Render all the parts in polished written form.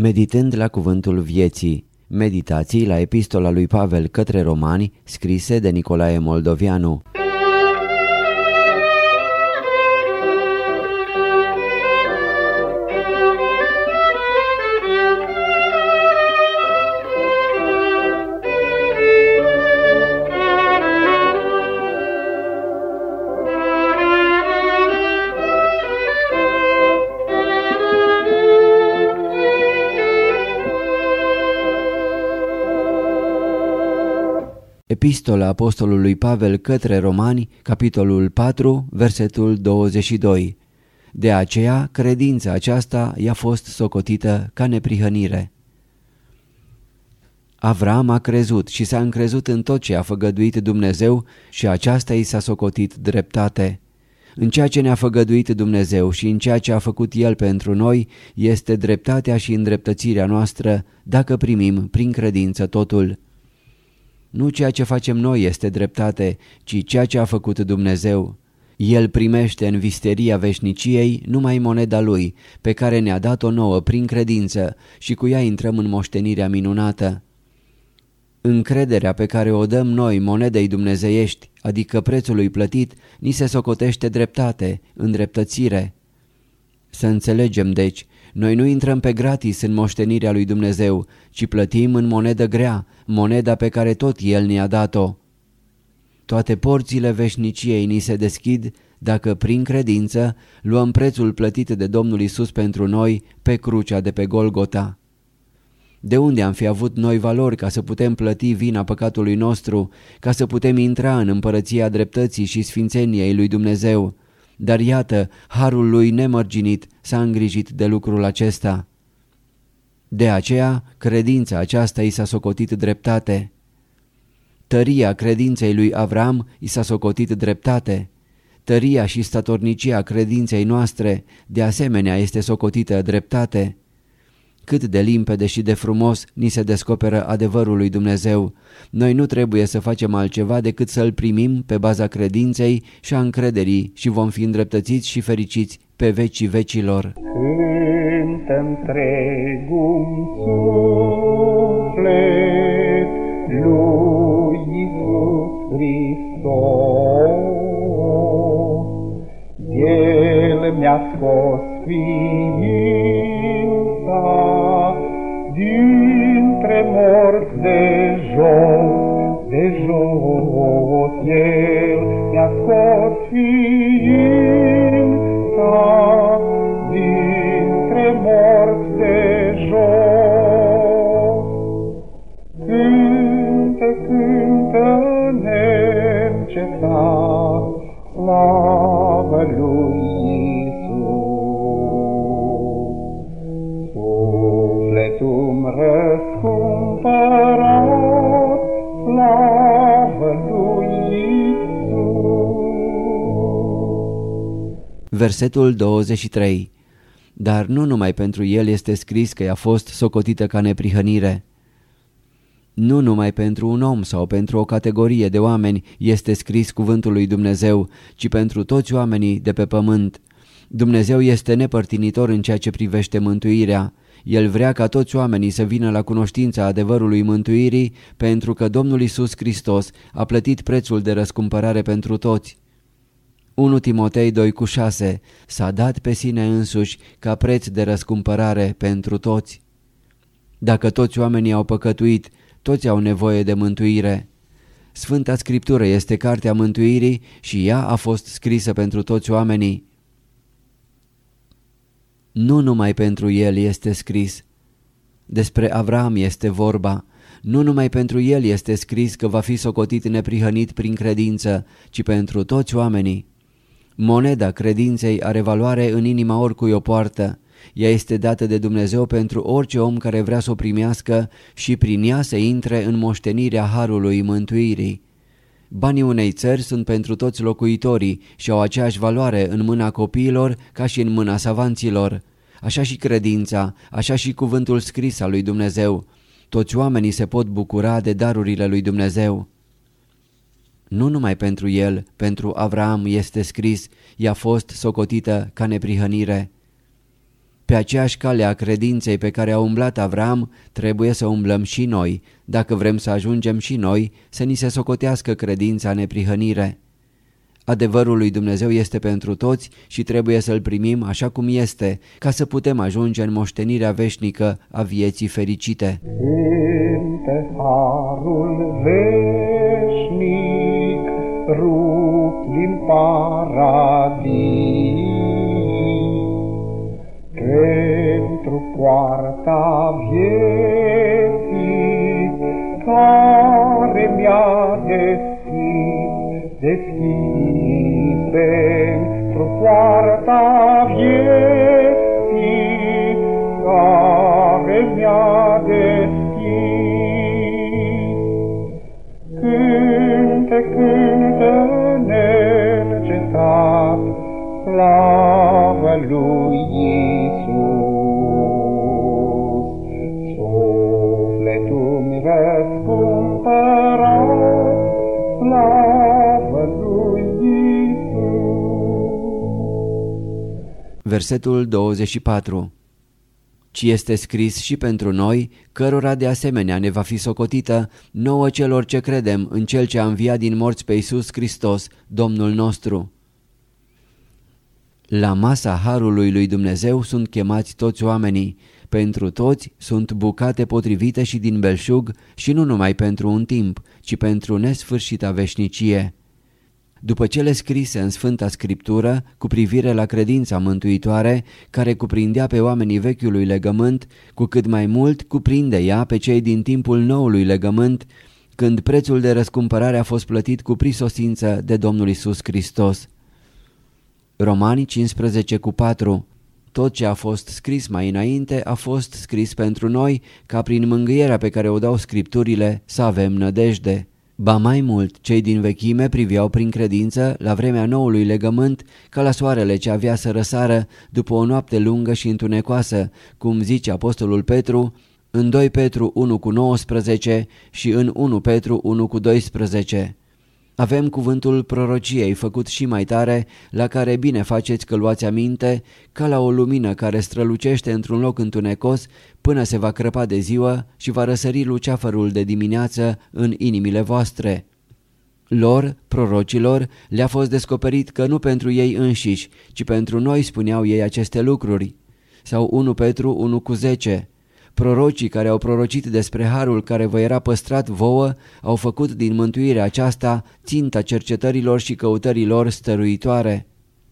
Meditând la cuvântul vieții, meditații la epistola lui Pavel către Romani, scrise de Nicolae Moldovianu. Epistola apostolului Pavel către Romani, capitolul 4, versetul 22. De aceea, credința aceasta i-a fost socotită ca neprihănire. Avram a crezut și s-a încrezut în tot ce a făgăduit Dumnezeu și aceasta i s-a socotit dreptate. În ceea ce ne-a făgăduit Dumnezeu și în ceea ce a făcut El pentru noi este dreptatea și îndreptățirea noastră dacă primim prin credință totul. Nu ceea ce facem noi este dreptate, ci ceea ce a făcut Dumnezeu. El primește în visteria veșniciei numai moneda Lui, pe care ne-a dat-o nouă prin credință și cu ea intrăm în moștenirea minunată. Încrederea pe care o dăm noi monedei dumnezeiești, adică prețului plătit, ni se socotește dreptate, îndreptățire. Să înțelegem deci, noi nu intrăm pe gratis în moștenirea lui Dumnezeu, ci plătim în monedă grea, moneda pe care tot El ne-a dat-o. Toate porțile veșniciei ni se deschid dacă prin credință luăm prețul plătit de Domnul Iisus pentru noi pe crucea de pe Golgota. De unde am fi avut noi valori ca să putem plăti vina păcatului nostru, ca să putem intra în împărăția dreptății și sfințeniei lui Dumnezeu? Dar iată, harul lui nemărginit s-a îngrijit de lucrul acesta. De aceea, credința aceasta i s-a socotit dreptate. Tăria credinței lui Avram i s-a socotit dreptate. Tăria și statornicia credinței noastre, de asemenea, este socotită dreptate. Cât de limpede și de frumos ni se descoperă adevărul lui Dumnezeu. Noi nu trebuie să facem altceva decât să-l primim pe baza credinței și a încrederii și vom fi îndreptățiți și fericiți pe vecii vecilor. Cântă întregul suflet lui Iisus Hristos. El mi-a scos ființa dintre morți de jos, de jos. El mi-a scos ființa dintre morți de jos. Cântă, cântă neîncetat, slavă lui Iisus. Sufletul-mi răscumpărat, slavă lui Iisus. Versetul 23. Dar nu numai pentru el este scris că i-a fost socotită ca neprihănire. Nu numai pentru un om sau pentru o categorie de oameni este scris cuvântul lui Dumnezeu, ci pentru toți oamenii de pe pământ. Dumnezeu este nepărtinitor în ceea ce privește mântuirea. El vrea ca toți oamenii să vină la cunoștința adevărului mântuirii, pentru că Domnul Iisus Hristos a plătit prețul de răscumpărare pentru toți. 1 Timotei 2,6 s-a dat pe sine însuși ca preț de răscumpărare pentru toți. Dacă toți oamenii au păcătuit, toți au nevoie de mântuire. Sfânta Scriptură este cartea mântuirii și ea a fost scrisă pentru toți oamenii. Nu numai pentru el este scris. Despre Avram este vorba. Nu numai pentru el este scris că va fi socotit neprihănit prin credință, ci pentru toți oamenii. Moneda credinței are valoare în inima oricui o poartă. Ea este dată de Dumnezeu pentru orice om care vrea să o primească și prin ea să intre în moștenirea harului mântuirii. Banii unei țări sunt pentru toți locuitorii și au aceeași valoare în mâna copiilor ca și în mâna savanților. Așa și credința, așa și cuvântul scris al lui Dumnezeu. Toți oamenii se pot bucura de darurile lui Dumnezeu. Nu numai pentru el, pentru Avram este scris, i-a fost socotită ca neprihănire. Pe aceeași cale a credinței pe care a umblat Avram, trebuie să umblăm și noi, dacă vrem să ajungem și noi să ni se socotească credința neprihănire. Adevărul lui Dumnezeu este pentru toți și trebuie să-l primim așa cum este, ca să putem ajunge în moștenirea veșnică a vieții fericite. Cântă harul veșnic, rupt din paradis, pentru poarta vieții care mi-a deschis pentru poarta vieții care mi-a deschis. Cânte, cântă neîncetat, slavă lui Iisus. Sufletul-mi răscumpărat, slavă lui Iisus. Versetul 24. Ci este scris și pentru noi, cărora de asemenea ne va fi socotită, nouă celor ce credem în Cel ce a înviat din morți pe Iisus Hristos, Domnul nostru. La masa harului lui Dumnezeu sunt chemați toți oamenii. Pentru toți sunt bucate potrivite și din belșug și nu numai pentru un timp, ci pentru nesfârșita veșnicie. După cele scrise în Sfânta Scriptură cu privire la credința mântuitoare, care cuprindea pe oamenii vechiului legământ, cu cât mai mult cuprinde ea pe cei din timpul noului legământ, când prețul de răscumpărare a fost plătit cu prisosință de Domnul Iisus Hristos. Romani 15:4. Tot ce a fost scris mai înainte a fost scris pentru noi, ca prin mângâierea pe care o dau Scripturile să avem nădejde. Ba mai mult, cei din vechime priveau prin credință la vremea noului legământ ca la soarele ce avea să răsară după o noapte lungă și întunecoasă, cum zice apostolul Petru în 2 Petru 1:19 și în 1 Petru 1:12. Avem cuvântul prorociei făcut și mai tare, la care bine faceți că luați aminte, ca la o lumină care strălucește într-un loc întunecos până se va crăpa de ziua și va răsări luceafărul de dimineață în inimile voastre. Lor, prorocilor, le-a fost descoperit că nu pentru ei înșiși, ci pentru noi spuneau ei aceste lucruri. Sau 1 Petru 1:10. Prorocii care au prorocit despre harul care vă era păstrat vouă au făcut din mântuirea aceasta ținta cercetărilor și căutărilor stăruitoare.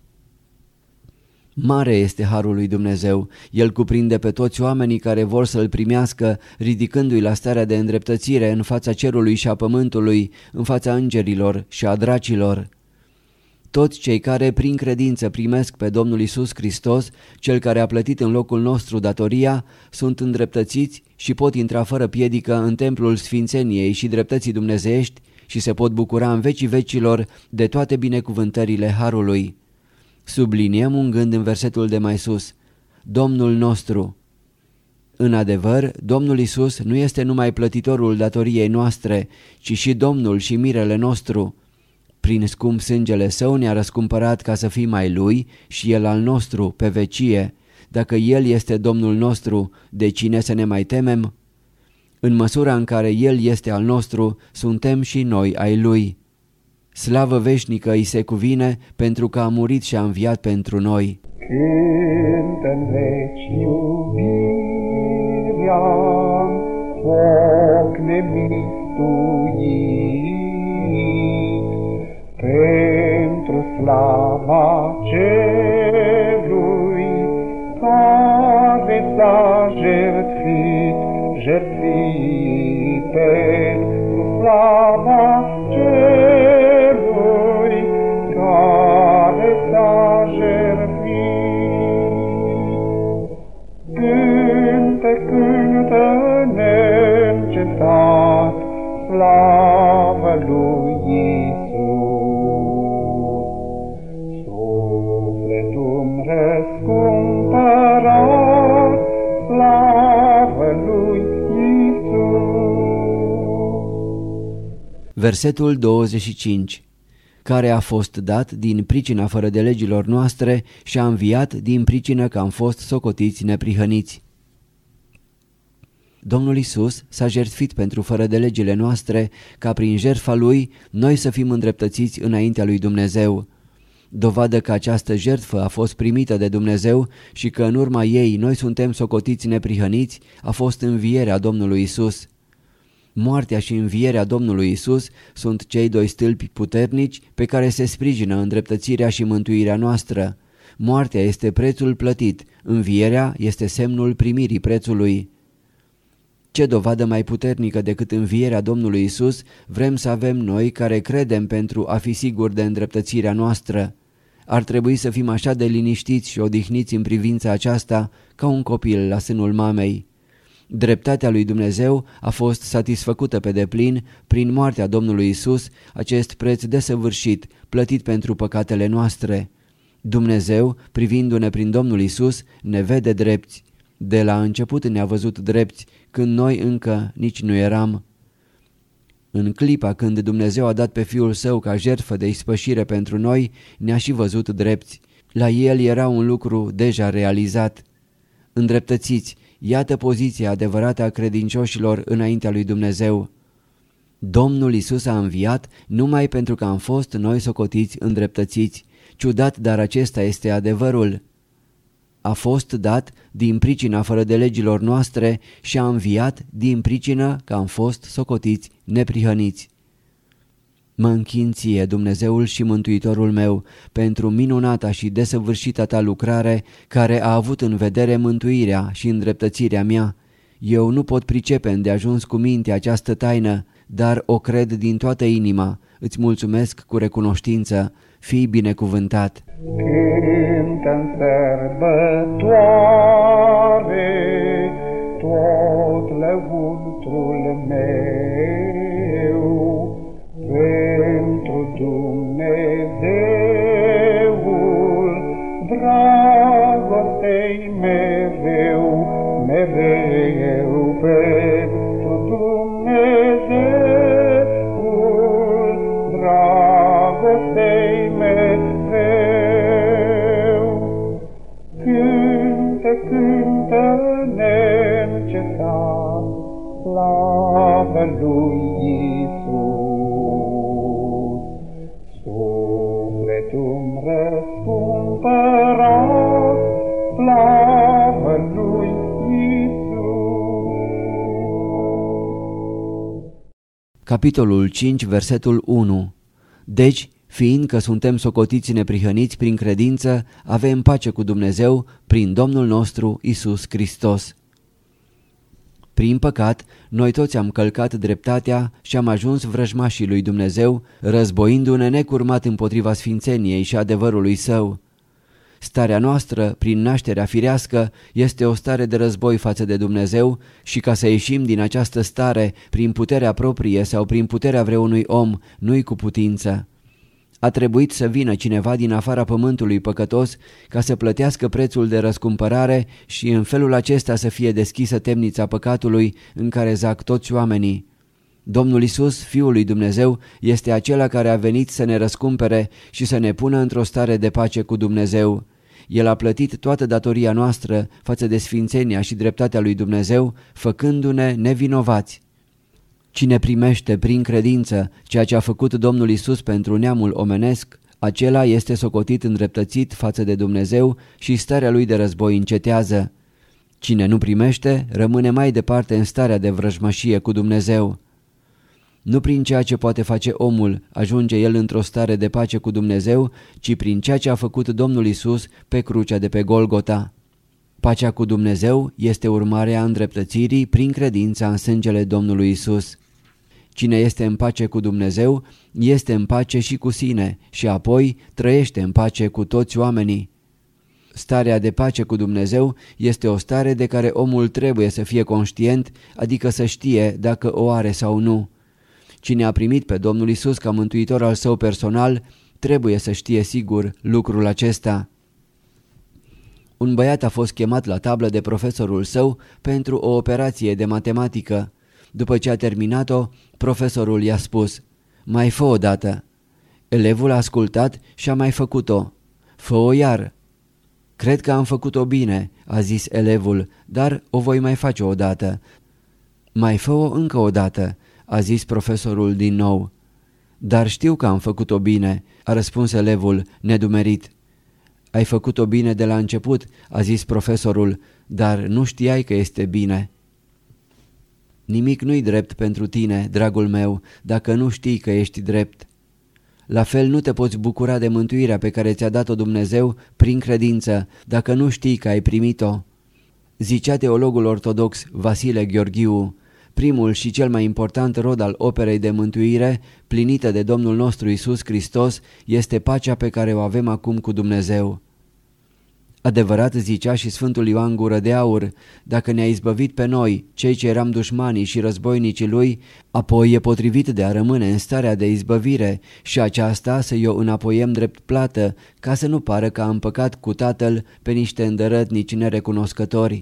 Mare este harul lui Dumnezeu, el cuprinde pe toți oamenii care vor să-l primească, ridicându-i la starea de îndreptățire în fața cerului și a pământului, în fața îngerilor și a dracilor. Toți cei care prin credință primesc pe Domnul Iisus Hristos, Cel care a plătit în locul nostru datoria, sunt îndreptățiți și pot intra fără piedică în templul sfințeniei și dreptății dumnezeiești și se pot bucura în vecii vecilor de toate binecuvântările harului. Subliniem un gând în versetul de mai sus: Domnul nostru. În adevăr, Domnul Iisus nu este numai plătitorul datoriei noastre, ci și Domnul și mirele nostru. Prin scump sângele Său ne-a răscumpărat ca să fim ai Lui și El al nostru pe vecie. Dacă El este Domnul nostru, de cine să ne mai temem? În măsura în care El este al nostru, suntem și noi ai Lui. Slavă veșnică îi se cuvine pentru că a murit și a înviat pentru noi. Cântă-n veci iubirea, foc nemistuit, pentru slava celui care s-a jertfit pentru slava celui care s-a jertfit. Cânte, cântă neîncetat, slavă lui Iisus. Sufletul-mi răscumpărat, slavă lui Iisus. Versetul 25. care a fost dat din pricina fără de legilor noastre și a înviat din pricină că am fost socotiți neprihăniți. Domnul Iisus s-a jertfit pentru fără de legile noastre, ca prin jertfa Lui noi să fim îndreptățiți înaintea lui Dumnezeu. Dovadă că această jertfă a fost primită de Dumnezeu și că în urma ei noi suntem socotiți neprihăniți a fost învierea Domnului Iisus. Moartea și învierea Domnului Iisus sunt cei doi stâlpi puternici pe care se sprijină îndreptățirea și mântuirea noastră. Moartea este prețul plătit, învierea este semnul primirii prețului. Ce dovadă mai puternică decât învierea Domnului Iisus vrem să avem noi care credem pentru a fi siguri de îndreptățirea noastră? Ar trebui să fim așa de liniștiți și odihniți în privința aceasta ca un copil la sânul mamei. Dreptatea lui Dumnezeu a fost satisfăcută pe deplin prin moartea Domnului Iisus, acest preț desăvârșit, plătit pentru păcatele noastre. Dumnezeu, privindu-ne prin Domnul Iisus, ne vede drepți. De la început ne-a văzut drepți, când noi încă nici nu eram. În clipa când Dumnezeu a dat pe Fiul Său ca jertfă de ispășire pentru noi, ne-a și văzut drepți. La El era un lucru deja realizat. Îndreptățiți, iată poziția adevărată a credincioșilor înaintea lui Dumnezeu. Domnul Iisus a înviat numai pentru că am fost noi socotiți îndreptățiți. Ciudat, dar acesta este adevărul. A fost dat din pricina fără de legilor noastre și a înviat din pricină că am fost socotiți neprihăniți. Mă închin ție, Dumnezeul și Mântuitorul meu, pentru minunata și desăvârșita ta lucrare care a avut în vedere mântuirea și îndreptățirea mea. Eu nu pot pricepe îndeajuns cu minte această taină, dar o cred din toată inima. Îți mulțumesc cu recunoștință. Fii binecuvântat. Cântă-n sărbătoare tot lăuntrul meu pentru Dumnezeul dragostei mereu, mereu pentru Dumnezeul dragostei mereu. Cântă, cântă neîncetat, slavă lui Iisus. Sufletul-mi răscumpărat, slavă lui Iisus. Capitolul 5, versetul 1. Deci, fiindcă suntem socotiți neprihăniți prin credință, avem pace cu Dumnezeu prin Domnul nostru Iisus Hristos. Prin păcat, noi toți am călcat dreptatea și am ajuns vrăjmașii lui Dumnezeu, războindu-ne necurmat împotriva sfințeniei și adevărului Său. Starea noastră, prin nașterea firească, este o stare de război față de Dumnezeu și ca să ieșim din această stare prin puterea proprie sau prin puterea vreunui om, nu-i cu putință. A trebuit să vină cineva din afara pământului păcătos ca să plătească prețul de răscumpărare și în felul acesta să fie deschisă temnița păcatului în care zac toți oamenii. Domnul Iisus, Fiul lui Dumnezeu, este acela care a venit să ne răscumpere și să ne pună într-o stare de pace cu Dumnezeu. El a plătit toată datoria noastră față de sfințenia și dreptatea lui Dumnezeu, făcându-ne nevinovați. Cine primește prin credință ceea ce a făcut Domnul Iisus pentru neamul omenesc, acela este socotit îndreptățit față de Dumnezeu și starea lui de război încetează. Cine nu primește, rămâne mai departe în starea de vrăjmășie cu Dumnezeu. Nu prin ceea ce poate face omul ajunge el într-o stare de pace cu Dumnezeu, ci prin ceea ce a făcut Domnul Iisus pe crucea de pe Golgota. Pacea cu Dumnezeu este urmarea îndreptățirii prin credința în sângele Domnului Iisus. Cine este în pace cu Dumnezeu, este în pace și cu sine și apoi trăiește în pace cu toți oamenii. Starea de pace cu Dumnezeu este o stare de care omul trebuie să fie conștient, adică să știe dacă o are sau nu. Cine a primit pe Domnul Iisus ca mântuitor al său personal, trebuie să știe sigur lucrul acesta. Un băiat a fost chemat la tablă de profesorul său pentru o operație de matematică. După ce a terminat-o, profesorul i-a spus: "Mai fă o dată." Elevul a ascultat și a mai făcut-o. Fă-o iar. Cred că am făcut-o bine, a zis elevul, dar o voi mai face o dată. Mai fă-o încă o dată, a zis profesorul din nou. Dar știu că am făcut-o bine, a răspuns elevul, nedumerit. Ai făcut-o bine de la început, a zis profesorul, dar nu știai că este bine. Nimic nu-i drept pentru tine, dragul meu, dacă nu știi că ești drept. La fel nu te poți bucura de mântuirea pe care ți-a dat-o Dumnezeu prin credință, dacă nu știi că ai primit-o. Zicea teologul ortodox Vasile Gheorghiu, primul și cel mai important rod al operei de mântuire, plinită de Domnul nostru Iisus Hristos, este pacea pe care o avem acum cu Dumnezeu. Adevărat zicea și Sfântul Ioan Gură de Aur, dacă ne-a izbăvit pe noi, cei ce eram dușmanii și războinicii lui, apoi e potrivit de a rămâne în starea de izbăvire și aceasta să-i o înapoiem drept plată, ca să nu pară că am păcat cu Tatăl pe niște îndărătnici nerecunoscători.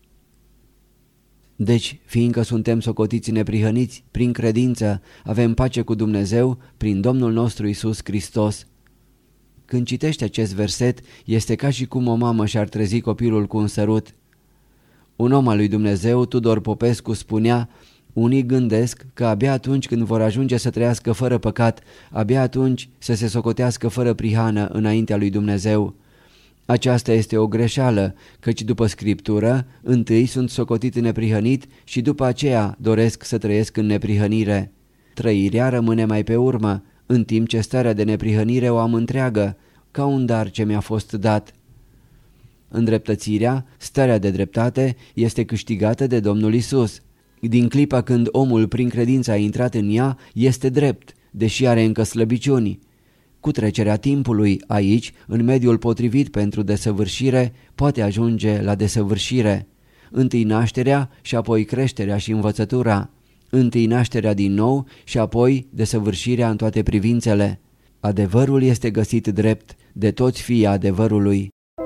Deci, fiindcă suntem socotiți neprihăniți, prin credință, avem pace cu Dumnezeu prin Domnul nostru Iisus Hristos. Când citești acest verset, este ca și cum o mamă și-ar trezi copilul cu un sărut. Un om al lui Dumnezeu, Tudor Popescu, spunea, unii gândesc că abia atunci când vor ajunge să trăiască fără păcat, abia atunci să se socotească fără prihană înaintea lui Dumnezeu. Aceasta este o greșeală, căci după Scriptură, întâi sunt socotit neprihănit și după aceea doresc să trăiesc în neprihănire. Trăirea rămâne mai pe urmă, în timp ce starea de neprihănire o am întreagă, ca un dar ce mi-a fost dat. Îndreptățirea, starea de dreptate, este câștigată de Domnul Isus. Din clipa când omul prin credință a intrat în ea, este drept, deși are încă slăbiciuni. Cu trecerea timpului, aici, în mediul potrivit pentru desăvârșire, poate ajunge la desăvârșire. Întâi nașterea și apoi creșterea și învățătura. Întâi nașterea din nou și apoi desăvârșirea în toate privințele. Adevărul este găsit drept de toți fiii adevărului.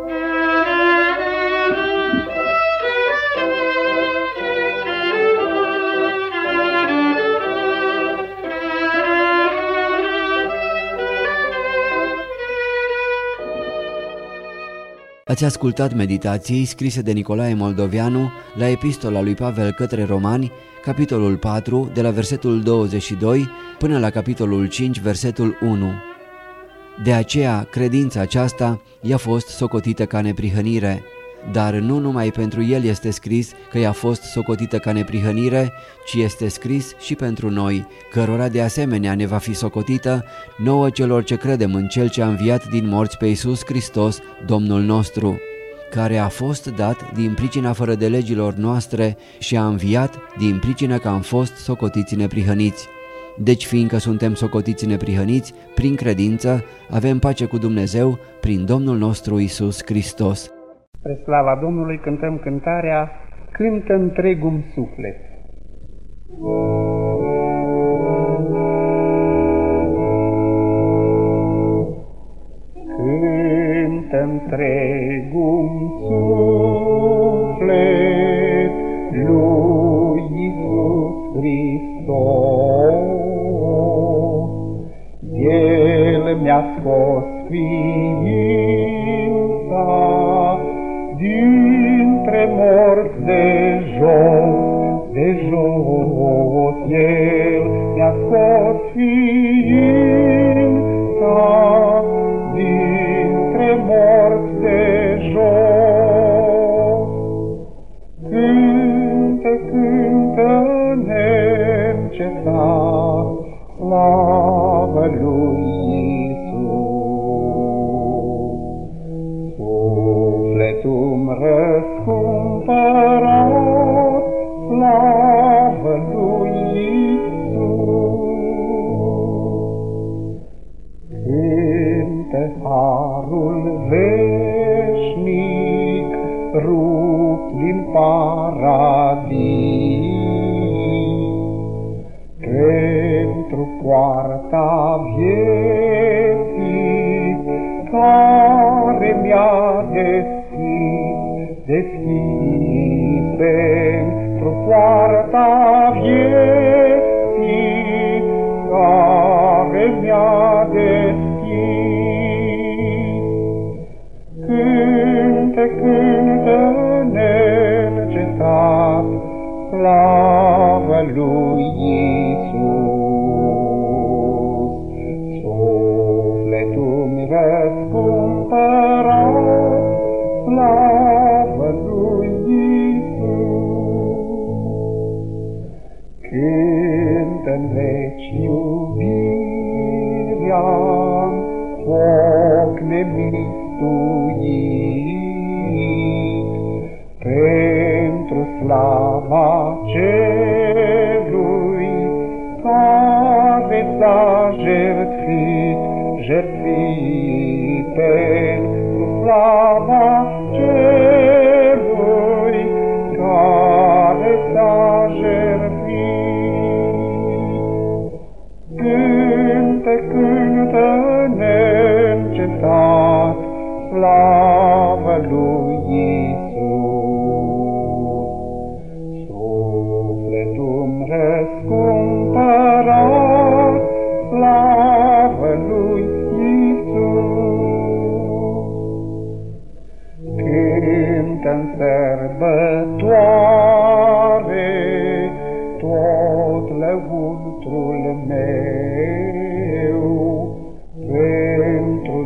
Ați ascultat meditații scrise de Nicolae Moldovianu la epistola lui Pavel către Romani, capitolul 4, de la versetul 22 până la capitolul 5, versetul 1. De aceea, credința aceasta i-a fost socotită ca neprihănire, dar nu numai pentru el este scris că i-a fost socotită ca neprihănire, ci este scris și pentru noi, cărora de asemenea ne va fi socotită, nouă celor ce credem în Cel ce a înviat din morți pe Iisus Hristos, Domnul nostru, care a fost dat din pricina fără de legilor noastre și a înviat din pricina că am fost socotiți neprihăniți. Deci, fiindcă suntem socotiți neprihăniți, prin credință, avem pace cu Dumnezeu prin Domnul nostru Iisus Hristos. Spre slava Domnului cântăm cântarea Cântă întregul suflet. Cântă întregul suflet lui Iisus Hristos. El mi-a scos ființa dintre morți de jos, El mi-a scos ființa dintre morți de jos. Cântă, cântă neîncetat, slavă lui Sufletul-mi răscumpărat, slavă lui Iisus. Cântă harul veșnic, rupt din paradis, pentru poarta vieții, care mi-a deschis pentru poarta vieții, care mi-a deschis. slavă lui Iisus. Sufletul-mi răscumpărat, slavă lui Iisus. Cântă-n veci iubirea, foc nemistuit, pentru slava celui care s-a jertfit, pentru slava celui care s-a jertfit. Cântă, cântă neîncetat, slavă lui Iisus. Sufletul-mi răscumpărat, slavă lui Iisus. Cântă-n sărbătoare tot lăuntrul meu, pentru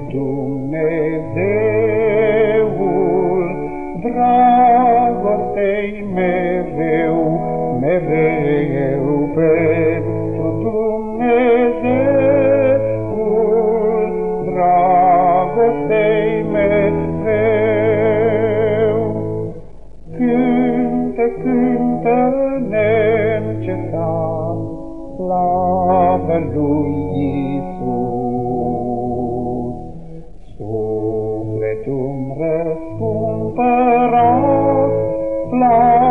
Dumnezeul dragostei mereu, mereu, pentru Dumnezeul dragostei mereu. Cântă, cântă neîncetat, slavă lui Iisus. Sufletul-mi răscumpărat, slavă